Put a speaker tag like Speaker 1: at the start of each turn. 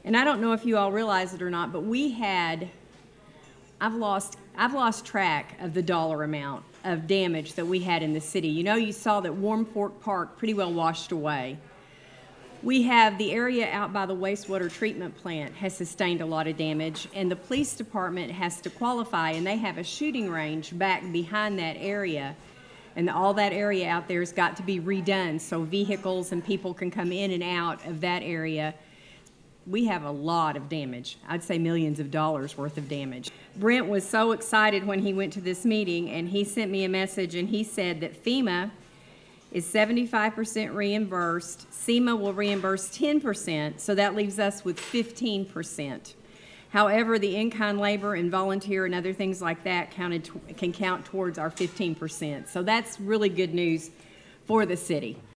Speaker 1: And I don't know if you all realize it or not, but I've lost track of the dollar amount of damage that we had in the city. You know, you saw that Warm Fork Park pretty well washed away. We have the area out by the wastewater treatment plant has sustained a lot of damage, and the police department has to qualify, and they have a shooting range back behind that area. And all that area out there has got to be redone so vehicles and people can come in and out of that area. We have a lot of damage. I'd say millions of dollars worth of damage. Brent was so excited when he went to this meeting, and he sent me a message, and he said that FEMA is 75% reimbursed. SEMA will reimburse 10%, so that leaves us with 15%. However, the in-kind labor and volunteer and other things like that can count towards our 15%. So that's really good news for the city.